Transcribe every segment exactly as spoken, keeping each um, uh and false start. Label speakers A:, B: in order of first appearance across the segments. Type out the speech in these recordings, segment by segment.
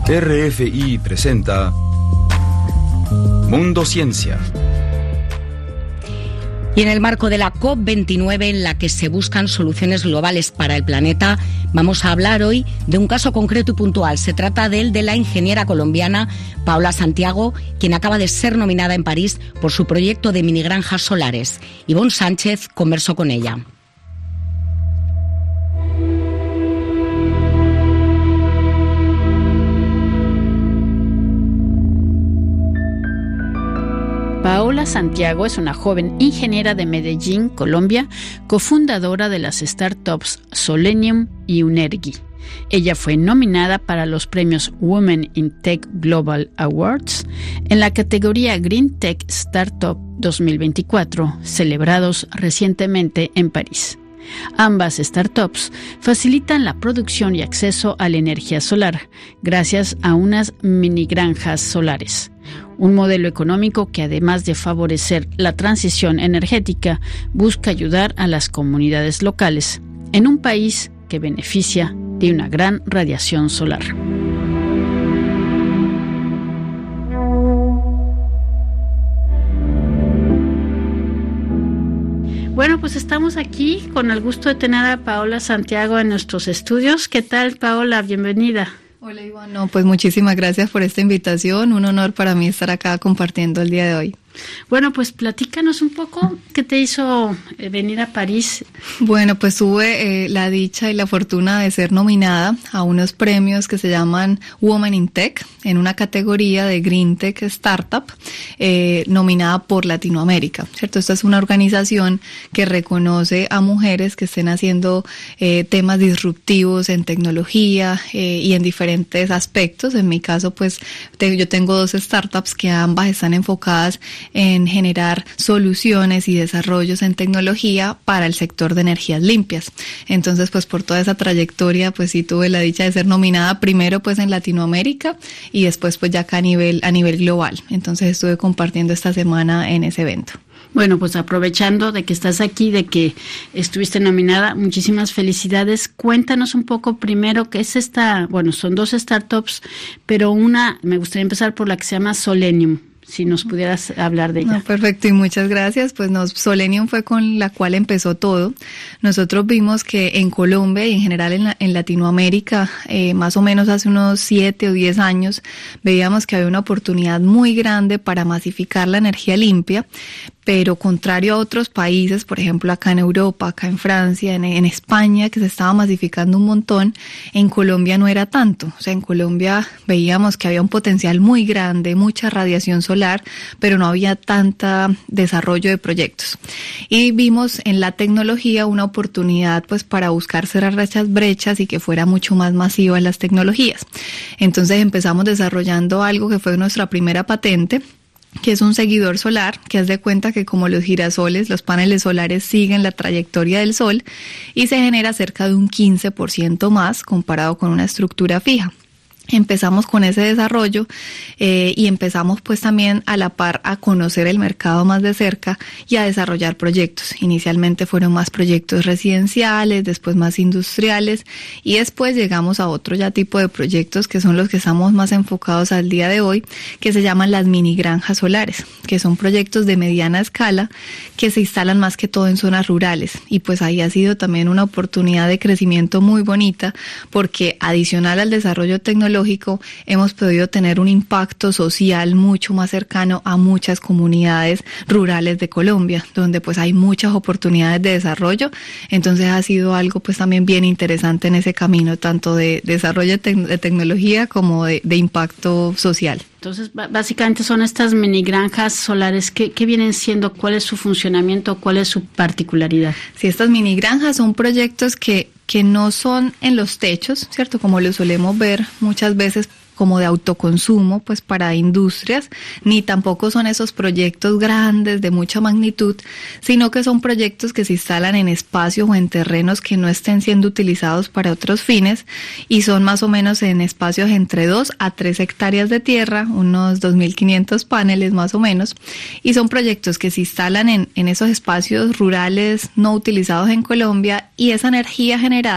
A: R F I presenta Mundo Ciencia.
B: Y en el marco de la COP veintinueve, en la que se buscan soluciones globales para el planeta, vamos a hablar hoy de un caso concreto y puntual. Se trata del de la ingeniera colombiana Paola Santiago, quien acaba de ser nominada en París por su proyecto de minigranjas solares. Ivonne Sánchez conversó con ella.
C: Paola Santiago es una joven ingeniera de Medellín, Colombia, cofundadora de las startups Solenium y Unergy. Ella fue nominada para los premios Women in Tech Global Awards en la categoría Green Tech Startup dos mil veinticuatro, celebrados recientemente en París. Ambas startups facilitan la producción y acceso a la energía solar gracias a unas mini granjas solares. Un modelo económico que, además de favorecer la transición energética, busca ayudar a las comunidades locales en un país que beneficia de una gran radiación solar. Bueno, pues estamos aquí con el gusto de tener a Paola Santiago en nuestros estudios. ¿Qué tal, Paola? Bienvenida.
D: Hola, Ivonne. No, pues muchísimas gracias por esta invitación. Un honor para mí estar acá compartiendo el día de hoy.
C: Bueno, pues platícanos un poco qué te hizo eh, venir a París.
D: Bueno, pues tuve eh, la dicha y la fortuna de ser nominada a unos premios que se llaman Women in Tech, en una categoría de Green Tech Startup, eh, nominada por Latinoamérica, ¿cierto? Esta es una organización que reconoce a mujeres que estén haciendo eh, temas disruptivos en tecnología eh, y en diferentes aspectos. En mi caso, pues te, yo tengo dos startups que ambas están enfocadas en generar soluciones y desarrollos en tecnología para el sector de energías limpias. Entonces, pues por toda esa trayectoria, pues sí tuve la dicha de ser nominada primero pues en Latinoamérica y después pues ya acá a nivel, a nivel global. Entonces estuve compartiendo esta semana en ese evento.
C: Bueno, pues aprovechando de que estás aquí, de que estuviste nominada, muchísimas felicidades. Cuéntanos un poco primero qué es esta, bueno, son dos startups, pero una, me gustaría empezar por la que se llama Solenium. Si nos pudieras hablar de ella.
D: No, perfecto, y muchas gracias. Pues nos, Solenium fue con la cual empezó todo. Nosotros vimos que en Colombia y en general en, la, en Latinoamérica, eh, más o menos hace unos siete o diez años, veíamos que había una oportunidad muy grande para masificar la energía limpia, pero contrario a otros países, por ejemplo acá en Europa, acá en Francia, en, en España, que se estaba masificando un montón, en Colombia no era tanto. O sea, en Colombia veíamos que había un potencial muy grande, mucha radiación solar, pero no había tanta desarrollo de proyectos. Y vimos en la tecnología una oportunidad pues para buscar cerrar esas brechas y que fuera mucho más masiva las tecnologías. Entonces empezamos desarrollando algo que fue nuestra primera patente, que es un seguidor solar, que haz de cuenta que como los girasoles, los paneles solares siguen la trayectoria del sol y se genera cerca de un quince por ciento más comparado con una estructura fija. Empezamos con ese desarrollo eh, y empezamos pues también a la par a conocer el mercado más de cerca y a desarrollar proyectos. Inicialmente fueron más proyectos residenciales, después más industriales y después llegamos a otro ya tipo de proyectos que son los que estamos más enfocados al día de hoy, que se llaman las mini granjas solares, que son proyectos de mediana escala que se instalan más que todo en zonas rurales y pues ahí ha sido también una oportunidad de crecimiento muy bonita porque adicional al desarrollo tecnológico hemos podido tener un impacto social mucho más cercano a muchas comunidades rurales de Colombia, donde pues hay muchas oportunidades de desarrollo. Entonces ha sido algo pues también bien interesante en ese camino, tanto de desarrollo de tecnología como de, de impacto social.
C: Entonces, básicamente son estas mini granjas solares. ¿Qué, qué vienen siendo? ¿Cuál es su funcionamiento? ¿Cuál es su particularidad?
D: Sí, estas mini granjas son proyectos que, que no son en los techos, ¿cierto? Como lo solemos ver muchas veces como de autoconsumo, pues para industrias, ni tampoco son esos proyectos grandes de mucha magnitud, sino que son proyectos que se instalan en espacios o en terrenos que no estén siendo utilizados para otros fines y son más o menos en espacios entre dos a tres hectáreas de tierra, unos dos mil quinientos paneles más o menos, y son proyectos que se instalan en, en esos espacios rurales no utilizados en Colombia y esa energía generada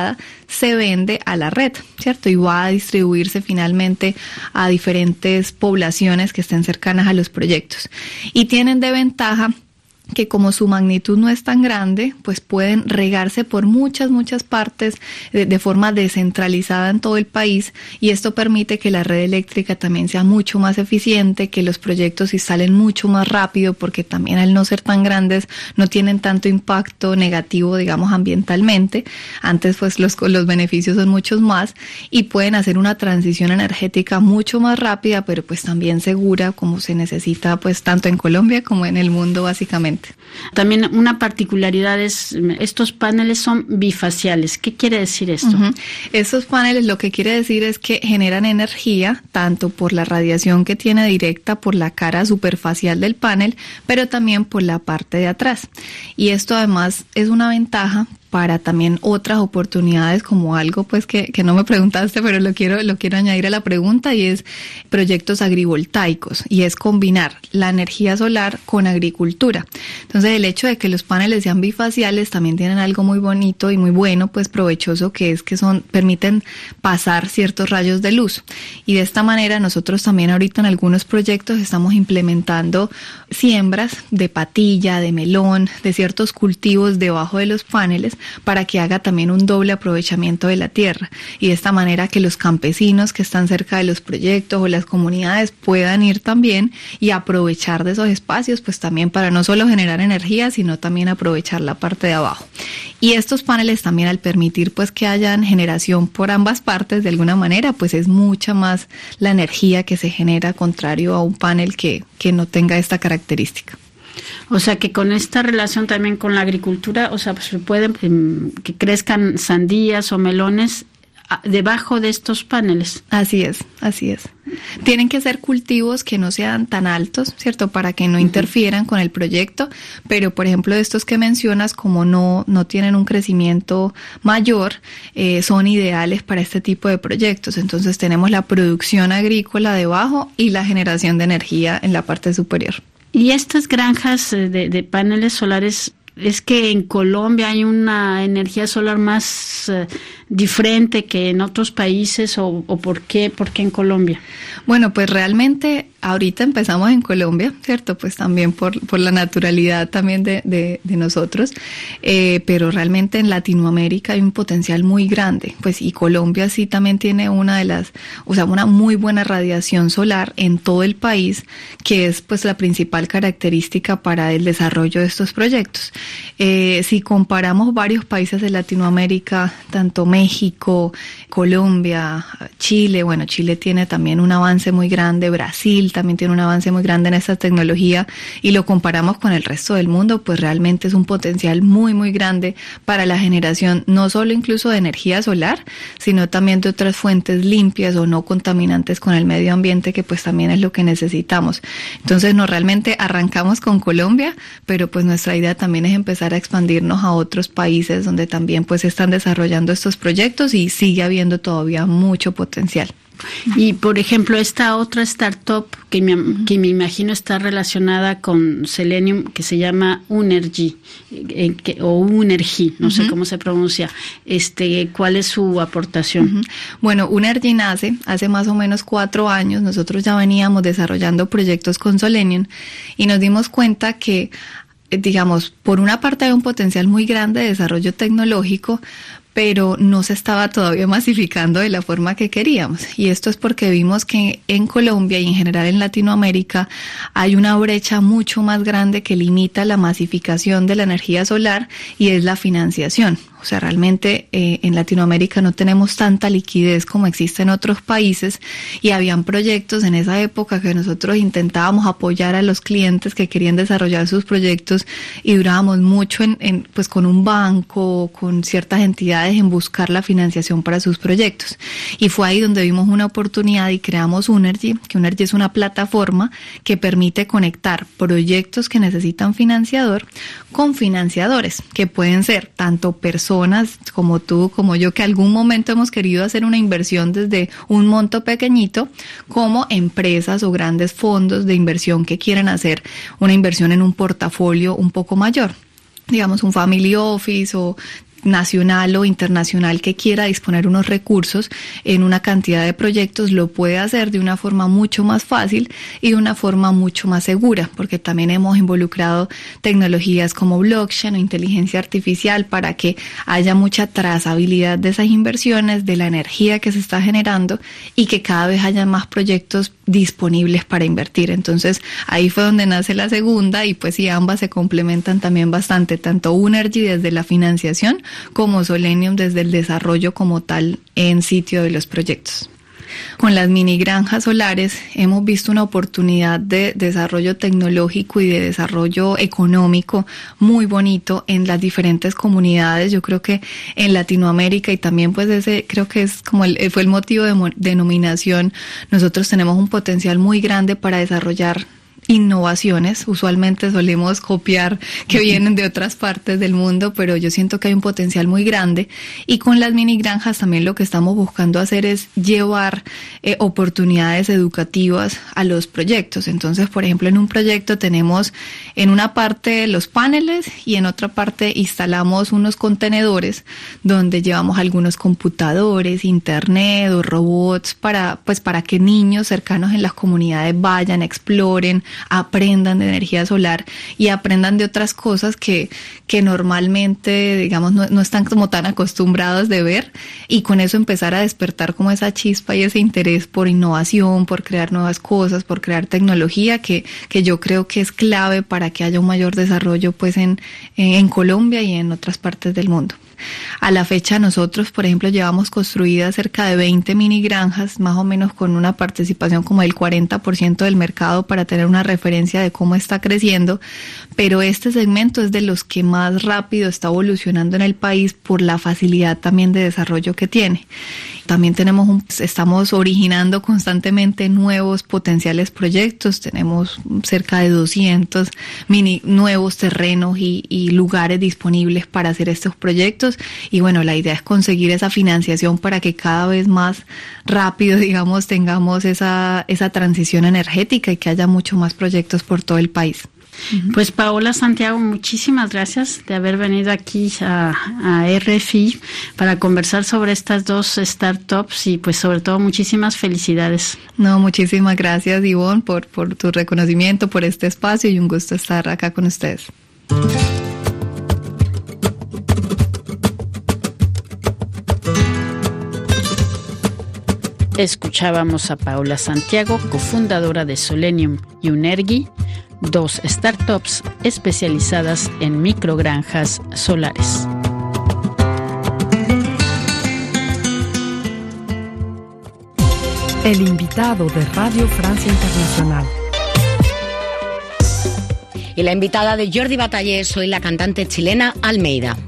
D: se vende a la red, ¿cierto? Y va a distribuirse finalmente a diferentes poblaciones que estén cercanas a los proyectos. Y tienen de ventaja que como su magnitud no es tan grande, pues pueden regarse por muchas, muchas partes de, de forma descentralizada en todo el país, y esto permite que la red eléctrica también sea mucho más eficiente, que los proyectos se instalen mucho más rápido, porque también al no ser tan grandes no tienen tanto impacto negativo, digamos, ambientalmente. Antes pues los, los beneficios son muchos más, y pueden hacer una transición energética mucho más rápida, pero pues también segura, como se necesita pues tanto en Colombia como en el mundo básicamente.
C: También una particularidad es, estos paneles son bifaciales. ¿Qué quiere decir esto?
D: Uh-huh. Estos paneles lo que quiere decir es que generan energía tanto por la radiación que tiene directa por la cara superfacial del panel, pero también por la parte de atrás. Y esto además es una ventaja para también otras oportunidades, como algo pues que, que no me preguntaste, pero lo quiero, lo quiero añadir a la pregunta, y es proyectos agrivoltaicos, y es combinar la energía solar con agricultura. Entonces el hecho de que los paneles sean bifaciales también tienen algo muy bonito y muy bueno, pues provechoso, que es que son, permiten pasar ciertos rayos de luz. Y de esta manera nosotros también ahorita en algunos proyectos estamos implementando siembras de patilla, de melón, de ciertos cultivos debajo de los paneles, para que haga también un doble aprovechamiento de la tierra, y de esta manera que los campesinos que están cerca de los proyectos o las comunidades puedan ir también y aprovechar de esos espacios, pues también para no solo generar energía, sino también aprovechar la parte de abajo. Y estos paneles también, al permitir pues que hayan generación por ambas partes de alguna manera, pues es mucha más la energía que se genera, contrario a un panel que, que no tenga esta característica.
C: O sea que con esta relación también con la agricultura, o sea, pues pueden que crezcan sandías o melones debajo de estos paneles.
D: Así es, así es. Tienen que ser cultivos que no sean tan altos, ¿cierto? Para que no interfieran con el proyecto, pero por ejemplo estos que mencionas, como no, no tienen un crecimiento mayor, eh, son ideales para este tipo de proyectos. Entonces tenemos la producción agrícola debajo y la generación de energía en la parte superior.
C: Y estas granjas de, de paneles solares, ¿es que en Colombia hay una energía solar más uh, diferente que en otros países, o, o por qué, por qué en Colombia?
D: Bueno, pues realmente ahorita empezamos en Colombia, ¿cierto? Pues también por, por la naturalidad también de, de, de nosotros, eh, pero realmente en Latinoamérica hay un potencial muy grande, pues, y Colombia sí también tiene una de las, o sea, una muy buena radiación solar en todo el país, que es pues la principal característica para el desarrollo de estos proyectos. Eh, si comparamos varios países de Latinoamérica, tanto México, Colombia, Chile, bueno, Chile tiene también un avance muy grande, Brasil también tiene un avance muy grande en esta tecnología, y lo comparamos con el resto del mundo, pues realmente es un potencial muy, muy grande para la generación, no solo incluso de energía solar, sino también de otras fuentes limpias o no contaminantes con el medio ambiente, que pues también es lo que necesitamos. Entonces, no, realmente arrancamos con Colombia, pero pues nuestra idea también es empezar a expandirnos a otros países donde también pues están desarrollando estos proyectos, y sigue habiendo todavía mucho potencial.
C: Y por ejemplo, esta otra startup que me, que me imagino está relacionada con Selenium, que se llama Unergy, eh, que, o Unergy, no uh-huh. sé cómo se pronuncia. Este, ¿cuál es su aportación?
D: Uh-huh. Bueno, Unergy nace hace más o menos cuatro años. Nosotros ya veníamos desarrollando proyectos con Selenium y nos dimos cuenta que, digamos, por una parte hay un potencial muy grande de desarrollo tecnológico, pero no se estaba todavía masificando de la forma que queríamos. Y esto es porque vimos que en Colombia y en general en Latinoamérica hay una brecha mucho más grande que limita la masificación de la energía solar, y es la financiación. O sea, realmente eh, en Latinoamérica no tenemos tanta liquidez como existe en otros países, y habían proyectos en esa época que nosotros intentábamos apoyar a los clientes que querían desarrollar sus proyectos, y durábamos mucho en, en pues con un banco, con ciertas entidades, en buscar la financiación para sus proyectos. Y fue ahí donde vimos una oportunidad y creamos Unergy, que Unergy es una plataforma que permite conectar proyectos que necesitan financiador con financiadores, que pueden ser tanto personas como tú, como yo, que algún momento hemos querido hacer una inversión desde un monto pequeñito, como empresas o grandes fondos de inversión que quieran hacer una inversión en un portafolio un poco mayor, digamos un family office o nacional o internacional que quiera disponer unos recursos en una cantidad de proyectos lo puede hacer de una forma mucho más fácil y de una forma mucho más segura, porque también hemos involucrado tecnologías como blockchain o inteligencia artificial para que haya mucha trazabilidad de esas inversiones, de la energía que se está generando y que cada vez haya más proyectos disponibles para invertir. Entonces ahí fue donde nace la segunda y pues sí, ambas se complementan también bastante, tanto Unergy desde la financiación como Solenium desde el desarrollo como tal en sitio de los proyectos. Con las mini granjas solares hemos visto una oportunidad de desarrollo tecnológico y de desarrollo económico muy bonito en las diferentes comunidades. Yo creo que en Latinoamérica y también pues ese creo que es como el, fue el motivo de mo- denominación. Nosotros tenemos un potencial muy grande para desarrollar innovaciones. Usualmente solemos copiar que vienen de otras partes del mundo, pero yo siento que hay un potencial muy grande y con las mini granjas también lo que estamos buscando hacer es llevar eh, oportunidades educativas a los proyectos. Entonces, por ejemplo, en un proyecto tenemos en una parte los paneles y en otra parte instalamos unos contenedores donde llevamos algunos computadores, internet o robots para, pues, para que niños cercanos en las comunidades vayan, exploren, aprendan de energía solar y aprendan de otras cosas que, que normalmente, digamos, no, no están como tan acostumbrados de ver y con eso empezar a despertar como esa chispa y ese interés por innovación, por crear nuevas cosas, por crear tecnología que, que yo creo que es clave para que haya un mayor desarrollo pues en, en Colombia y en otras partes del mundo. A la fecha nosotros, por ejemplo, llevamos construidas cerca de veinte mini granjas, más o menos con una participación como del cuarenta por ciento del mercado para tener una referencia de cómo está creciendo, pero este segmento es de los que más rápido está evolucionando en el país por la facilidad también de desarrollo que tiene. También tenemos un, estamos originando constantemente nuevos potenciales proyectos, tenemos cerca de doscientos mini nuevos terrenos y, y lugares disponibles para hacer estos proyectos y bueno, la idea es conseguir esa financiación para que cada vez más rápido, digamos, tengamos esa, esa transición energética y que haya mucho más proyectos por todo el país.
C: Pues Paola Santiago, muchísimas gracias de haber venido aquí a, a R F I para conversar sobre estas dos startups y pues sobre todo muchísimas felicidades.
D: No, muchísimas gracias Ivonne por, por tu reconocimiento, por este espacio y un gusto estar acá con ustedes.
C: Escuchábamos a Paola Santiago, cofundadora de Solenium y Unergy, dos startups especializadas en microgranjas solares.
E: El invitado de Radio Francia Internacional.
B: Y la invitada de Jordi Batallé, soy la cantante chilena Almeida.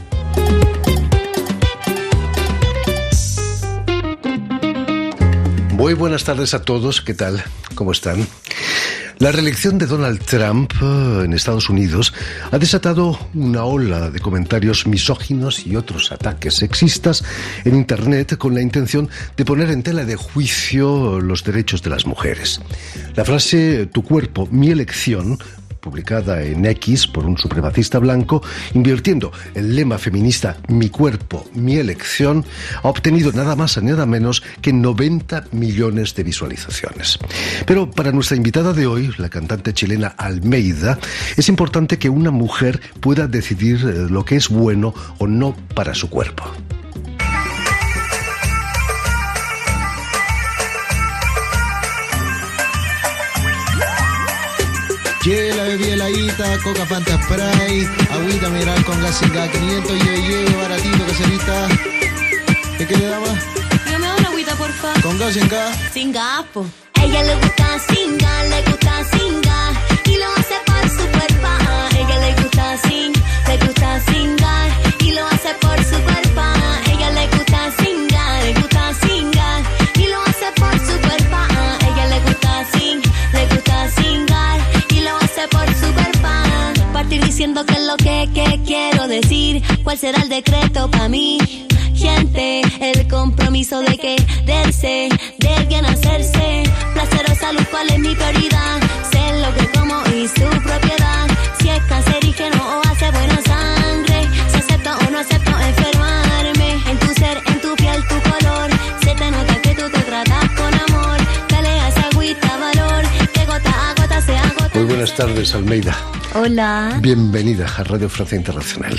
F: Muy buenas tardes a todos, ¿qué tal? ¿Cómo están? La reelección de Donald Trump en Estados Unidos ha desatado una ola de comentarios misóginos y otros ataques sexistas en Internet con la intención de poner en tela de juicio los derechos de las mujeres. La frase "tu cuerpo, mi elección", publicada en X por un supremacista blanco, invirtiendo el lema feminista "mi cuerpo, mi elección", ha obtenido nada más y nada menos que noventa millones de visualizaciones. Pero para nuestra invitada de hoy, la cantante chilena Almeida, es importante que una mujer pueda decidir lo que es bueno o no para su cuerpo.
G: Chela, bebí heladita, coca, fanta, spray, agüita mineral con gas sin gas, quinientos ye, ye, baratito, caserita. ¿Qué quiere, dama?
H: Dame una agüita, porfa.
G: ¿Con gas sin gas?
H: Sin gas, po. Ella le gusta sin gas, le gusta sin gas, y lo hace por su cuerpo. Ah, ella le gusta sin, le gusta sin gas, y lo hace por su cuerpo. Ah, ella le gusta sin gas, le gusta sin gas, y lo hace por su cuerpo. Ah, ella le gusta sin, le gusta sin gas, y lo hace por su cuerpo. Partir diciendo qué es lo que, que quiero decir, cuál será el decreto pa' mí. Gente, el compromiso de quererse, de bien hacerse, placer o salud, cuál es mi prioridad, sé lo que como y su propiedad, si es cancerígeno o hace buena sangre, si acepto o no acepto
F: buenas tardes, Almeida.
H: Hola.
F: Bienvenida a Radio Francia Internacional.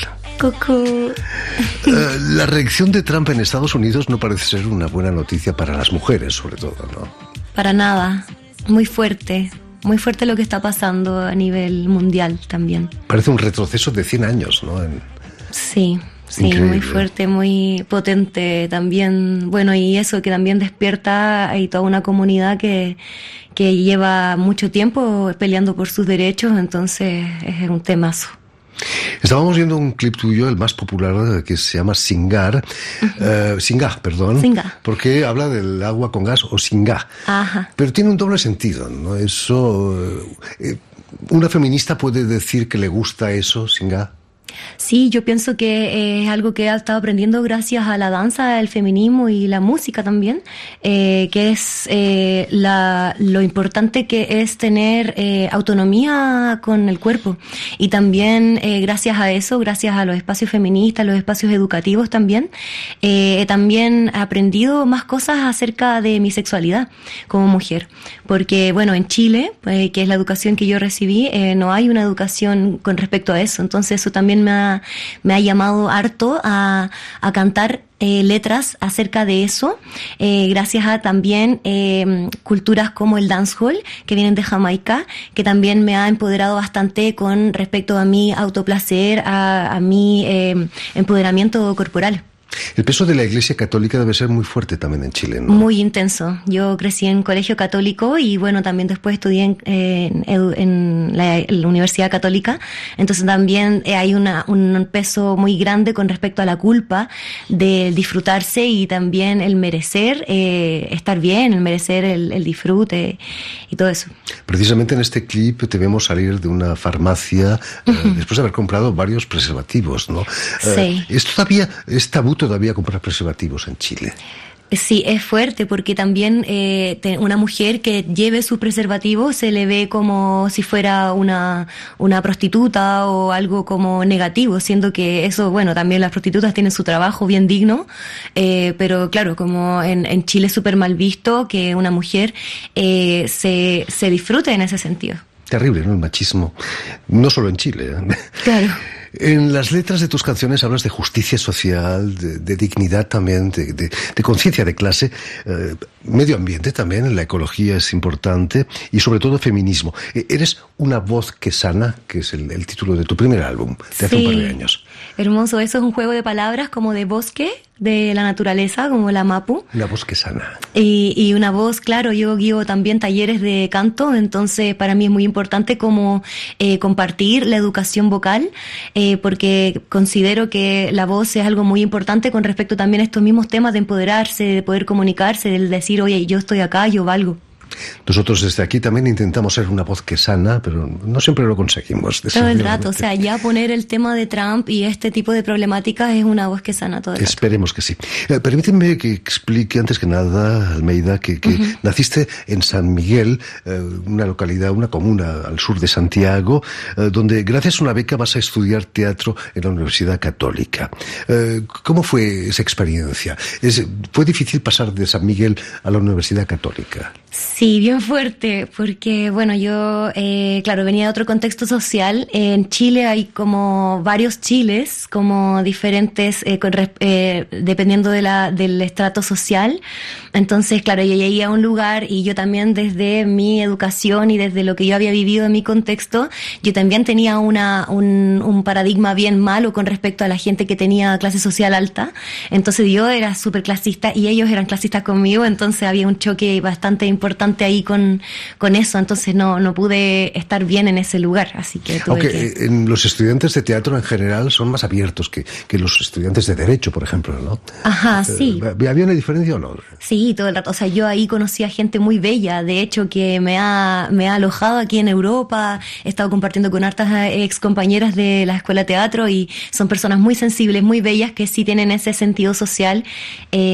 H: Cucú.
F: Uh, la reacción de Trump en Estados Unidos no parece ser una buena noticia para las mujeres, sobre todo, ¿no?
H: Para nada. Muy fuerte. Muy fuerte lo que está pasando a nivel mundial también.
F: Parece un retroceso de cien años, ¿no? En...
H: Sí. Sí,
F: Increíble.
H: Muy fuerte, muy potente también. Bueno, y eso que también despierta hay toda una comunidad que, que lleva mucho tiempo peleando por sus derechos, entonces es un temazo.
F: Estábamos viendo un clip tuyo, el más popular, que se llama Singar, uh-huh. eh, Singa, perdón,
H: Singa.
F: Porque habla del agua con gas o Singa.
H: Ajá.
F: Pero tiene un doble sentido, ¿no? Eso, eh, ¿una feminista puede decir que le gusta eso, Singa?
H: Sí, yo pienso que es algo que he estado aprendiendo gracias a la danza, el feminismo y la música también, eh, que es eh, la, lo importante que es tener eh, autonomía con el cuerpo. Y también eh, gracias a eso, gracias a los espacios feministas, los espacios educativos también, eh, he también aprendido más cosas acerca de mi sexualidad como mujer. Porque, bueno, en Chile, eh, que es la educación que yo recibí, eh, no hay una educación con respecto a eso. Entonces eso también me ha, me ha llamado harto a, a cantar eh, letras acerca de eso, eh, gracias a también eh, culturas como el dancehall, que vienen de Jamaica, que también me ha empoderado bastante con respecto a mi autoplacer, a, a mi eh, empoderamiento corporal.
F: El peso de la Iglesia Católica debe ser muy fuerte también en Chile, ¿no?
H: Muy intenso. Yo crecí en colegio católico y bueno, también después estudié en, en, en, la, en la Universidad Católica. Entonces también hay una, un peso muy grande con respecto a la culpa de disfrutarse y también el merecer eh, estar bien, el merecer el, el disfrute y todo eso.
F: Precisamente en este clip te vemos salir de una farmacia uh-huh. eh, después de haber comprado varios preservativos, ¿no?
H: Sí.
F: Eh, ¿Es todavía, es tabú todavía comprar preservativos en Chile?
H: Sí, es fuerte porque también eh, una mujer que lleve su preservativo se le ve como si fuera una, una prostituta o algo como negativo, siendo que eso, bueno, también las prostitutas tienen su trabajo bien digno, eh, pero claro, como en, en Chile es súper mal visto que una mujer eh, se, se disfrute en ese sentido.
F: Terrible, ¿no? El machismo, no solo en Chile. ¿eh?
H: Claro.
F: En las letras de tus canciones hablas de justicia social, de, de dignidad también, de, de, de conciencia de clase, eh, medio ambiente también, la ecología es importante y sobre todo feminismo. Eh, eres una voz que sana, que es el, el título de tu primer álbum, de hace
H: sí.
F: un par de años.
H: Hermoso, eso es un juego de palabras como de bosque, de la naturaleza, como la mapu.
F: Una voz que sana.
H: Y, y una voz, claro, yo guío también talleres de canto, entonces para mí es muy importante como eh, compartir la educación vocal, eh, porque considero que la voz es algo muy importante con respecto también a estos mismos temas de empoderarse, de poder comunicarse, de decir, oye, yo estoy acá, yo valgo.
F: Nosotros desde aquí también intentamos ser una voz que sana, pero no siempre lo conseguimos.
H: Todo el rato, o sea, ya poner el tema de Trump y este tipo de problemáticas es una voz que sana todo el rato.
F: Esperemos que sí. Eh, permíteme que explique antes que nada, Almeida, que, que uh-huh. naciste en San Miguel, eh, una localidad, una comuna al sur de Santiago, eh, donde gracias a una beca vas a estudiar teatro en la Universidad Católica. Eh, ¿Cómo fue esa experiencia? Es, ¿Fue difícil pasar de San Miguel a la Universidad Católica?
H: Sí, bien fuerte, porque bueno, yo, eh, claro, venía de otro contexto social. En Chile hay como varios Chiles, como diferentes, eh, con, eh, dependiendo de la, del estrato social. Entonces, claro, yo llegué a un lugar y yo también desde mi educación y desde lo que yo había vivido en mi contexto, yo también tenía una, un, un paradigma bien malo con respecto a la gente que tenía clase social alta. Entonces yo era súper clasista y ellos eran clasistas conmigo, entonces había un choque bastante importante ahí con, con eso, entonces no, no pude estar bien en ese lugar, así que tuve
F: Aunque
H: que...
F: en los estudiantes de teatro en general son más abiertos que, que los estudiantes de derecho, por ejemplo, ¿no?
H: Ajá, sí.
F: ¿Había una diferencia o no?
H: Sí, todo el rato, o sea, yo ahí conocí a gente muy bella, de hecho que me ha, me ha alojado aquí en Europa, he estado compartiendo con hartas ex compañeras de la escuela de teatro y son personas muy sensibles, muy bellas, que sí tienen ese sentido social, eh,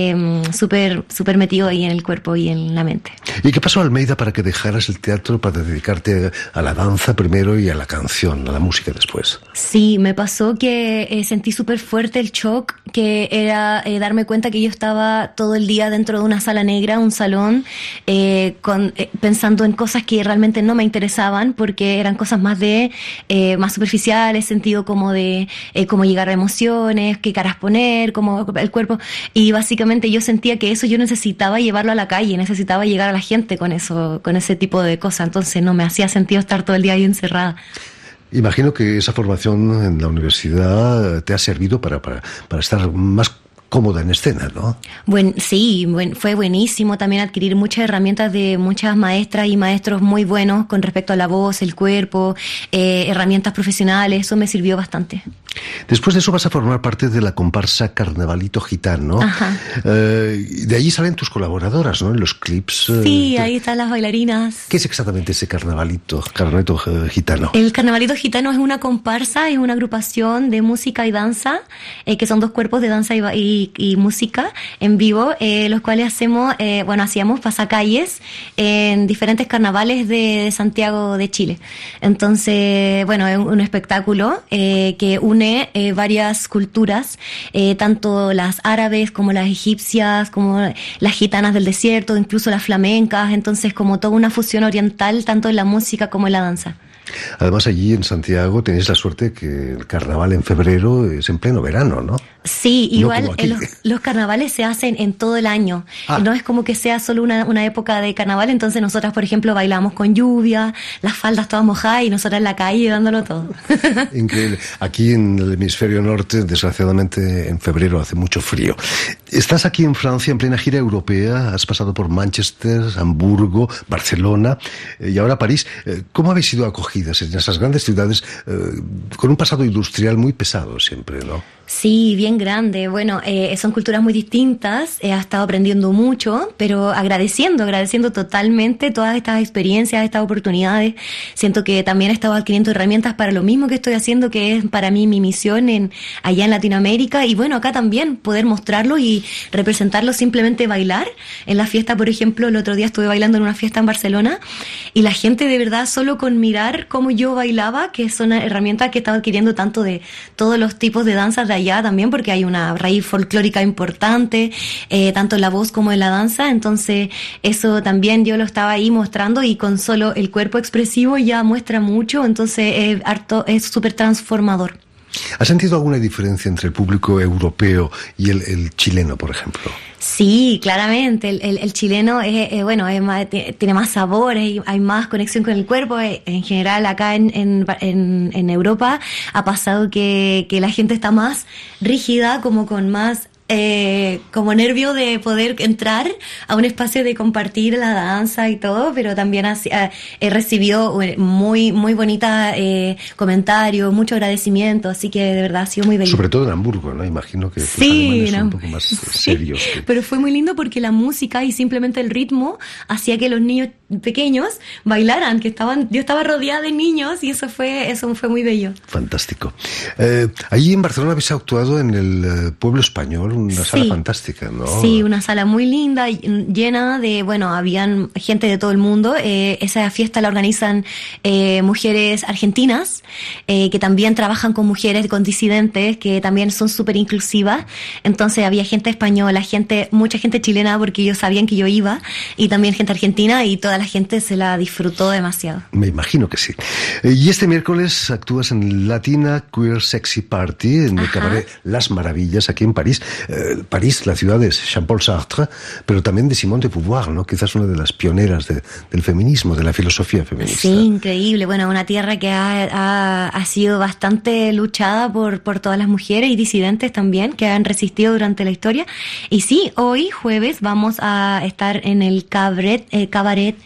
I: súper súper metido ahí en el cuerpo y en la mente.
F: ¿Y qué pasó, Almeida, para que dejaras el teatro para dedicarte a la danza primero y a la canción, a la música después?
I: Sí, me pasó que eh, sentí súper fuerte el shock, que era eh, darme cuenta que yo estaba todo el día dentro de una sala negra, un salón, eh, con, eh, pensando en cosas que realmente no me interesaban, porque eran cosas más de eh, más superficiales, sentido como de eh, cómo llegar a emociones, qué caras poner, cómo el cuerpo, y básicamente yo sentía que eso yo necesitaba llevarlo a la calle, necesitaba llegar a la gente con eso, con ese tipo de cosas, entonces no me hacía sentido estar todo el día ahí encerrada.
F: Imagino que esa formación en la universidad te ha servido para, para, para estar más cómoda en escena, ¿no?
I: Bueno, sí, bueno, fue buenísimo también adquirir muchas herramientas de muchas maestras y maestros muy buenos con respecto a la voz, el cuerpo, eh, herramientas profesionales, eso me sirvió bastante.
F: Después de eso vas a formar parte de la comparsa Carnavalito Gitano.
I: Ajá.
F: Eh, de allí salen tus colaboradoras, ¿no? En los clips. Eh,
I: Sí,
F: te...
I: ahí están las bailarinas.
F: ¿Qué es exactamente ese Carnavalito, Carnavalito eh, Gitano?
I: El Carnavalito Gitano es una comparsa, es una agrupación de música y danza, eh, que son dos cuerpos de danza y, y, y música en vivo, eh, los cuales hacemos, eh, bueno, hacíamos pasacalles en diferentes carnavales de, de Santiago de Chile. Entonces, bueno, es un, un espectáculo eh, que une Eh, varias culturas, eh, tanto las árabes como las egipcias, como las gitanas del desierto, incluso las flamencas, entonces como toda una fusión oriental, tanto en la música como en la danza.
F: Además, allí en Santiago tenéis la suerte que el carnaval en febrero es en pleno verano, ¿no?
I: Sí,
F: No
I: igual
F: como aquí.
I: eh, los, los carnavales se hacen en todo el año.
F: Ah.
I: No es como que sea solo una, una época de carnaval, entonces nosotras, por ejemplo, bailamos con lluvia, las faldas todas mojadas y nosotras en la calle dándolo todo.
F: Increíble. Aquí en el hemisferio norte, desgraciadamente, en febrero hace mucho frío. Estás aquí en Francia en plena gira europea, has pasado por Manchester, Hamburgo, Barcelona eh, y ahora París. Eh, ¿Cómo habéis sido acogidos en esas grandes ciudades eh, con un pasado industrial muy pesado siempre, ¿no?
I: Sí, bien grande. Bueno, eh, son culturas muy distintas. He estado aprendiendo mucho, pero agradeciendo, agradeciendo totalmente todas estas experiencias, estas oportunidades. Siento que también he estado adquiriendo herramientas para lo mismo que estoy haciendo, que es para mí mi misión en allá en Latinoamérica. Y bueno, acá también poder mostrarlo y representarlo, simplemente bailar. En la fiesta, por ejemplo, el otro día estuve bailando en una fiesta en Barcelona y la gente de verdad solo con mirar cómo yo bailaba, que son herramientas que he estado adquiriendo tanto de todos los tipos de danzas de allá también, porque hay una raíz folclórica importante, eh, tanto en la voz como en la danza, entonces eso también yo lo estaba ahí mostrando y con solo el cuerpo expresivo ya muestra mucho, entonces es harto, es súper transformador.
F: ¿Has sentido alguna diferencia entre el público europeo y el, el chileno, por ejemplo?
I: Sí, claramente. El, el, el chileno es, eh, bueno, es más, tiene más sabor, hay, hay más conexión con el cuerpo. En general, acá en, en, en, en Europa ha pasado que, que la gente está más rígida, como con más Eh, como nervio de poder entrar a un espacio de compartir la danza y todo, pero también así, eh, he recibido muy muy bonitos eh, comentarios, mucho agradecimiento, así que de verdad ha sido muy bello.
F: Sobre todo en Hamburgo, ¿no? Imagino que
I: sí,
F: los alemanes
I: no.
F: son un poco más
I: sí,
F: serios. Que...
I: Pero fue muy lindo porque la música y simplemente el ritmo hacía que los niños pequeños bailaran, que estaban, yo estaba rodeada de niños y eso fue eso fue muy bello.
F: Fantástico. Eh, allí en Barcelona habéis actuado en el eh, Pueblo Español, una sala
I: sí.
F: fantástica, ¿no?
I: Sí, una sala muy linda, llena de, bueno, habían gente de todo el mundo. Eh, esa fiesta la organizan eh, mujeres argentinas, eh, que también trabajan con mujeres, con disidentes, que también son súper inclusivas. Entonces había gente española, gente, mucha gente chilena, porque ellos sabían que yo iba, y también gente argentina, y toda la gente se la disfrutó demasiado.
F: Me imagino que sí. Eh, y este miércoles actúas en Latina Queer Sexy Party, en el cabaret Las Maravillas, aquí en París. Eh, París, la ciudad de Jean-Paul Sartre, pero también de Simone de Beauvoir, ¿no? Quizás una de las pioneras de, del feminismo, de la filosofía feminista.
I: Sí, increíble. Bueno, una tierra que ha, ha, ha sido bastante luchada por, por todas las mujeres y disidentes también, que han resistido durante la historia. Y sí, hoy, jueves, vamos a estar en el cabaret, eh, cabaret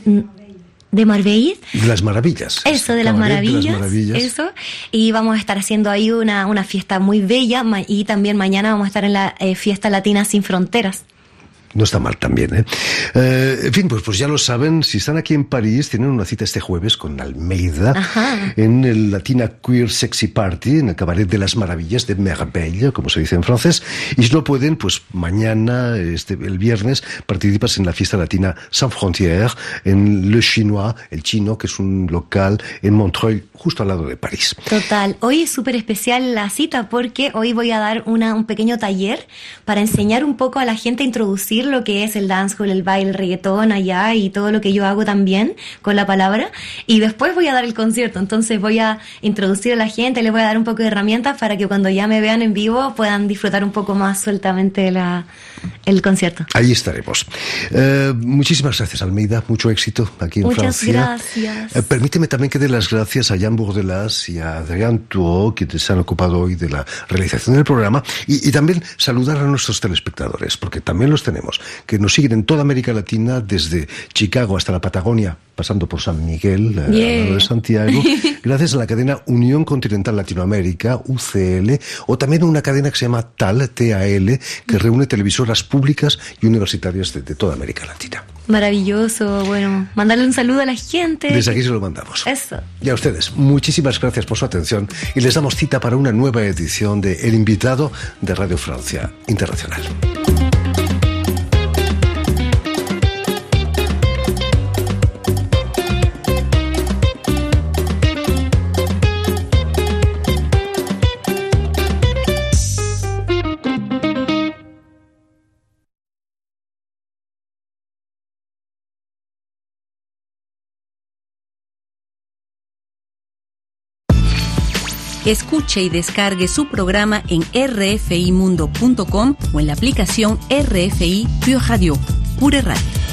I: de Marbella.
F: De las Maravillas.
I: Eso, de las, maravillas,
F: de las Maravillas.
I: Eso. Y vamos a estar haciendo ahí una, una fiesta muy bella, y también mañana vamos a estar en la eh, fiesta latina Sin Fronteras.
F: No está mal también, ¿eh? Eh, en fin, pues, pues ya lo saben, si están aquí en París, tienen una cita este jueves con Almeida. Ajá. En el Latina Queer Sexy Party, en el Cabaret de las Maravillas de Merveille, como se dice en francés. Y si no pueden, pues mañana, este, el viernes, participas en la fiesta latina Sans Frontières, en Le Chinois, el chino, que es un local en Montreuil, justo al lado de París.
I: Total. Hoy es súper especial la cita porque hoy voy a dar una, un pequeño taller para enseñar un poco a la gente a introducir lo que es el dancehall, el baile, el reggaetón allá y todo lo que yo hago también con la palabra. Y después voy a dar el concierto. Entonces voy a introducir a la gente, les voy a dar un poco de herramientas para que cuando ya me vean en vivo puedan disfrutar un poco más sueltamente la, el concierto.
F: Ahí estaremos. Eh, muchísimas gracias, Almeida. Mucho éxito aquí en
I: Muchas
F: Francia.
I: Muchas gracias.
F: Eh, permíteme también que dé las gracias a Jan Bourdelas y a Adrián Tuo, que se han ocupado hoy de la realización del programa, y, y también saludar a nuestros telespectadores, porque también los tenemos, que nos siguen en toda América Latina, desde Chicago hasta la Patagonia, pasando por San Miguel, yeah. al lado de Santiago, gracias a la cadena Unión Continental Latinoamérica, U C L, o también a una cadena que se llama T A L, T A L, que reúne televisoras públicas y universitarias de, de toda América Latina.
I: Maravilloso. Bueno, mandarle un saludo a la gente.
F: Desde aquí se lo mandamos.
I: Eso.
F: Y a ustedes, muchísimas gracias por su atención y les damos cita para una nueva edición de El Invitado de Radio Francia Internacional.
J: Escuche y descargue su programa en r f i mundo punto com o en la aplicación R F I Pure Radio, Pure Radio.